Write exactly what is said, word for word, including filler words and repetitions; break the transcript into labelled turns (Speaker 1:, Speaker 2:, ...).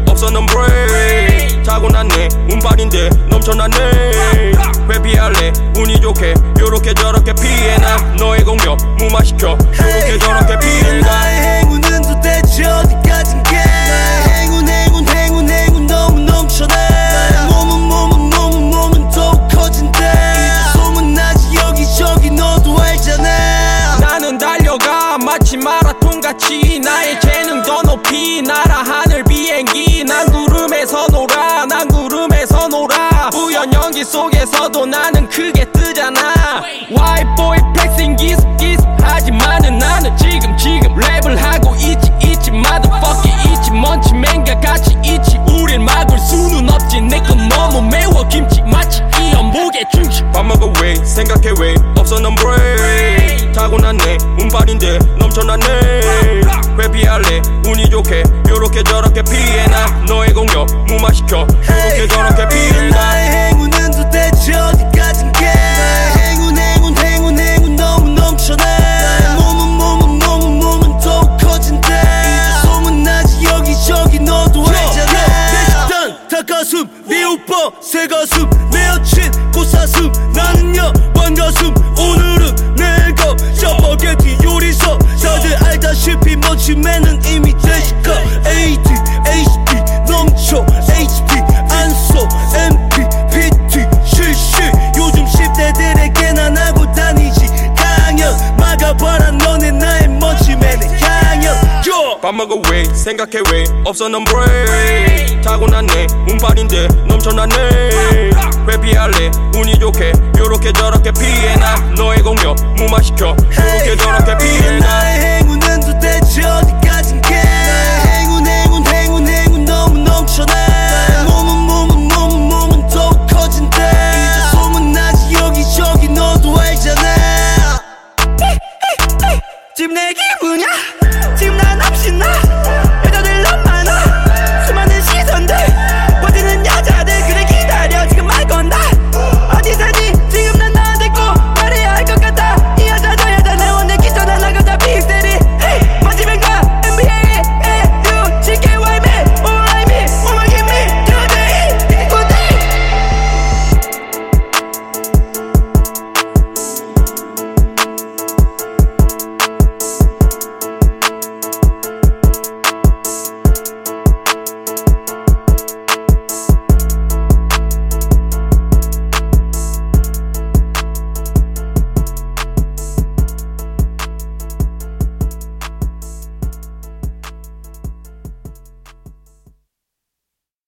Speaker 1: 없어 넌 브레이크 타고났네 운빨인데 넘쳐나네 회피할래 운이 좋게 요렇게 저렇게 피해 나 너의 공격 무마시켜 요렇게 저렇게 피해
Speaker 2: 나의 행운은 도대체 어디까진게 나의 행운 행운 행운 행운 너무 넘쳐나 몸은 몸은 몸은 몸은 더욱 커진대 이제 소문나지 여기저기 너도 알잖아
Speaker 1: 나는 달려가 마치 마라톤같이 나의 재능 더 높이 날아 하늘 비행기 난 구름에서 놀아 난 구름에서 놀아 우연 연기 속에서도 나는 크게 뜨잖아 White boy flexing 기습 기습 하지만은 나는 지금 지금 랩을 하고 있지 있지 motherfucking 있지 먼치맨과 같이 있지 우릴 막을 수는 없지 내 건 너무 매워 김치 마치 이 연복의 중식 밥 먹어 왜 생각해 왜 없어 넌 브레이크 타고났네 운빨인데 넘쳐나네 회피할래 운이 좋게 요렇게 저렇게 피해 나 너의 공격 무마시켜 요렇게 저렇게 피해
Speaker 2: 나의 행운은 도대체 어디까진게 나의 행운 행운 행운 행운 너무 넘쳐나 몸은 몸은 몸은 몸은 더욱 커진대 이제 소문나지 여기저기 너도 알잖아 내 식단 닭가슴 미오빠 새가슴 내 여친 고사슴 나는요 반가슴 오늘은 내가 짜파게티 요리사 다들 알다시피 멋지맨은 이미 되시까 에이디 에이치디 넘쳐 에이치피 안써 엠피 피티 실시 요즘 십 대들에게 난 하고 다니지 강연 막아봐라 너네 나의 멋지맨의 강연
Speaker 1: 밥 먹어 왜 생각해 왜 없어 넌 브레이크 타고났네 운빨인데 넘쳐나네 회피할래 운이 좋게 요렇게 저렇게 피해 나 너의 공격 무마시켜 요렇게 저렇게 피해 나
Speaker 2: 나의 행운은 도대체 어디